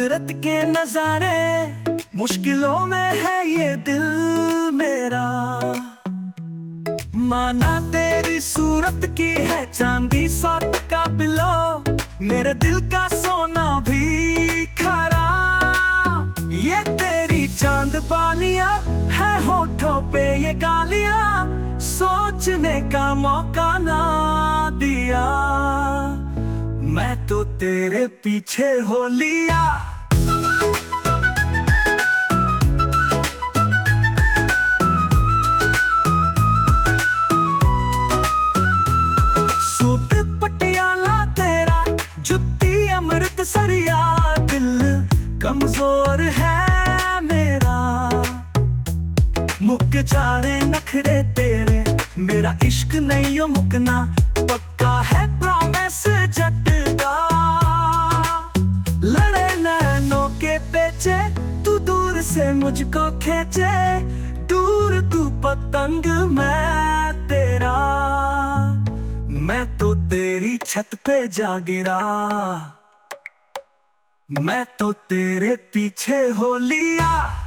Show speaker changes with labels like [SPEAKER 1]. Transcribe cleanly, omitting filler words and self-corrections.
[SPEAKER 1] कुदरत के नजारे, मुश्किलों में है ये दिल मेरा। माना तेरी सूरत की है चांदी सौत का बिलो, मेरे दिल का सोना भी खरा। ये तेरी चांद बालियां है होठों पे ये गालियां, सोचने का मौका ना दिया। मैं तो तेरे पीछे हो लिया। सूट पटियाला तेरा, जुत्ती अमृतसरिया, दिल कमजोर है मेरा। मुक जाने नखरे तेरे, मेरा इश्क नहीं हो मुकना, पक्का है प्रॉमिस जट का। लड़े नैनों के पेचे, तू दूर से मुझको खींचे, दूर तू पतंग मैं तेरा। मैं तो तेरी छत पे जा गिरा, मैं तो तेरे पीछे हो लिया।